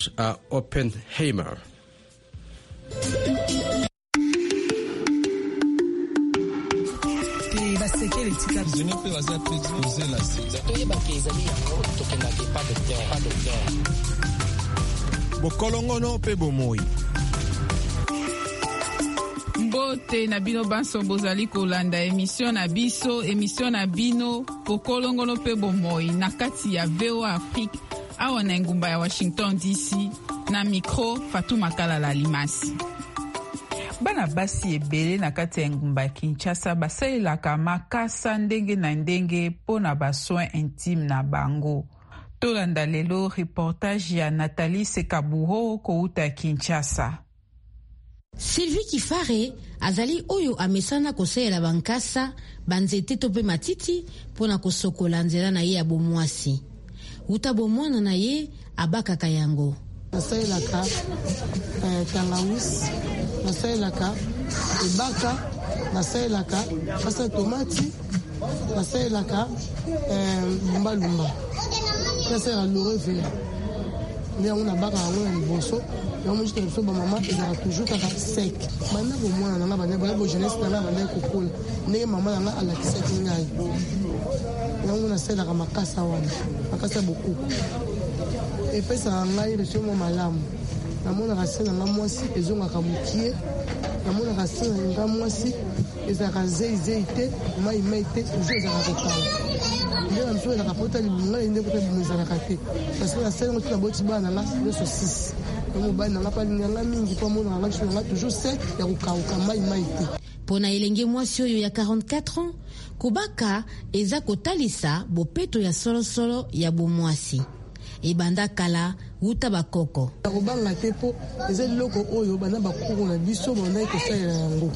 à Oppenheimer. Bokolongono pe bomoi. Mbote na bino banso bozali kolanda émission na biso, émission na bino Bokolongono pe bomoi na kati ya VOA Afrique awa na ngumba ya Washington DC, na micro Fatou Makalala Limasi. Bana basi ebele na kati ya ngumba ya Kinshasa basalelaka makasa ndenge na ndenge pona basoin intime na bango. Tolanda lelo reportage ya Nathalie Sekabuho kouta Kinshasa. Sylvie Kifare azali oyo amesana kosalela bankasa banzete to pe matiti pona kosokola nzela na ye ya bomwasi. Uta bomwana na ye abakaka yango. Nasaelaka tangawis, nasaelaka ebaka, nasaelaka fasa tomati, nasaelaka lumba. Nasaelaka loreve. Nde on abaka yango na liboso. Yango mujite biso ba mama ezaka toujours kaka sec. Bana bo mwana nga bana bo jeunesse na bana kokola. Ndenge mama nga alakisa kingai. Yango nasaelaka makasa wana. Makasa bokuku. Epesa ngai resomo malamu. Namona kasena nga mwasi ezongaka mukie. Namona kasena nga mwasi ezaka zeite, mai te, toujours ezaka kokala. Ndio na mso ezaka pota libunga inde kota bimezaka te. Parce que la scène ngoti na boti bana nga le saucisse. Ngo bana nga pa nga mingi po mona nga tshona nga toujours sec ya kokauka mai te. Pona elenge mwasi oyo ya 44 ans, kubaka eza kotalisa bopeto ya solo ya bomwasi. Ebanda kala uta bakoko. Akobanga te po eza loko oyo bana bakoko na biso banda kosalela yango.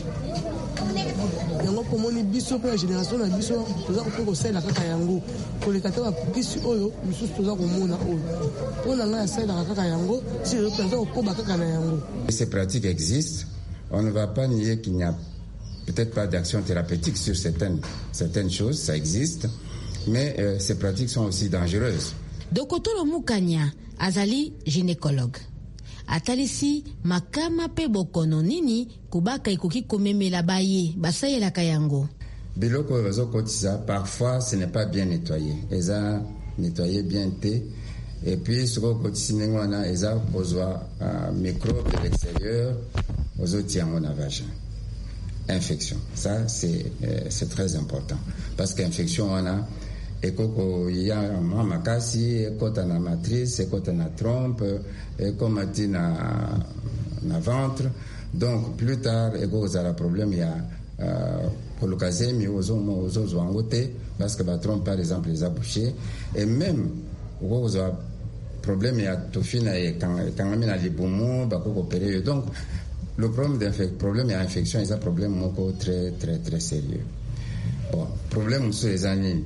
Yango komoni biso pe génération na biso toza kosalela kaka yango. Koleka ta bapukisi oyo biso toza komona oyo. Pona nga yasalela kaka yango, si les autres kokoba kaka na yango. Ces pratiques existent. On ne va pas nier qu'il n'y a peut-être pas d'action thérapeutique sur certaines choses, ça existe, mais ces pratiques sont aussi dangereuses. Dokotolo Mukanya azali gynécologue. Atalisi makama pe bokono nini kubaka ikoki komemela baye basayela kayango. Biloko bazokotisa parfois ce n'est pas bien nettoyé. Eza nettoyé bien té et puis ce qu'on continue wana eza kozwa microbe de l'extérieur ozotiango na vagin. Infection. Ça c'est très important parce qu'infection wana ekoko ya makasi ekota na matrice ekota na trompe ekomati na ventre, donc plus tard ekoko za problème ya polokazemi ozozwango te parce que ba trompe par exemple les a bouchés et même ekoko za problème ya tofina e kangami na libumu bakoko opérer. Donc le problème ya infection est un problème moko très très très sérieux. Bon, problème sur les années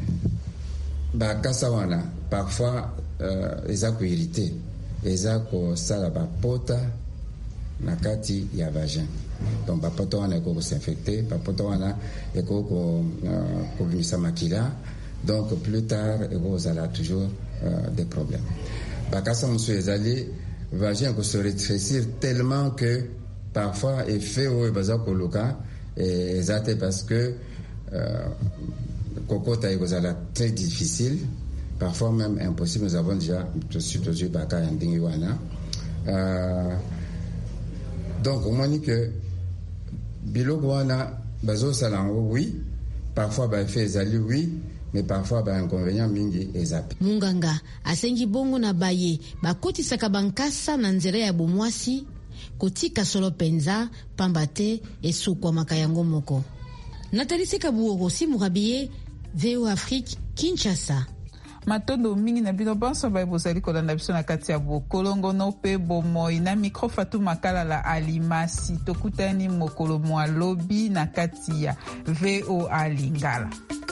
bakasa wana parfois eza ko irrité, eza ko sala bapota na kati ya vagin. Donc bapota wana eko ko s'infecter, bapota wana eko ko bimisa makila, donc plus tard eko zala toujours des problèmes. Bakasa musu ezali vagin ko se rétrécir tellement que parfois effet o baza ko loka ezate parce que Kokota est très difficile, parfois même impossible. Nous avons déjà tout baka yandingi wana. Donc on dit que biloko wana bazo salango oui, parfois ba effet ezali oui, mais parfois ba inconvénient mingi ezapi. Munganga asengi bongo na baye bakotisaka bankasa na nzela ya bomwasi kotika solo penza pambate esukwa makayango moko. Nathalie Sekabuho si Murabiye, VOA Afrique, Kinshasa. Matondo mingi na bino banso ba bozali kolanda biso na kati ya Bokolongono pe bomoi na micro Fatou Makalala Alimasi tokutani mokolo mwa lobi na kati ya VOA Lingala.